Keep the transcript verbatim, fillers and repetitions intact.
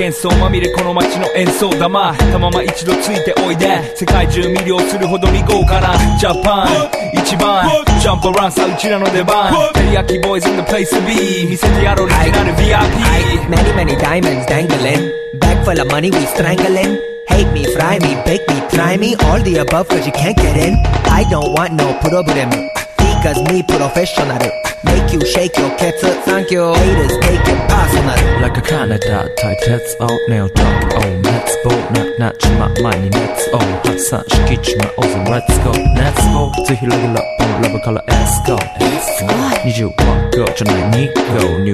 幻想まみれこの街の演奏玉たまま一度ついておいで世界中魅了するほどに豪華なジャパン一番ジャンプアランさうちらの出番テリヤキボーイズ in the place to be 見せてやろうオリジナル ブイアイピー Many many diamonds dangling Bag full of money we strangling Hate me, fry me, bake me, try me All the above cause you can't get in I don't want no problem Because me professional Make you shake your cats Thank you Haters take it personal Like a Canada type Let's all nail talk Oh let's go 나 나지마 많이 Let's all 확산시키지마 어서 Let's go Let's go ぜひレギュラー Love color Let's go Let's go にじゅうは個じゃないにgo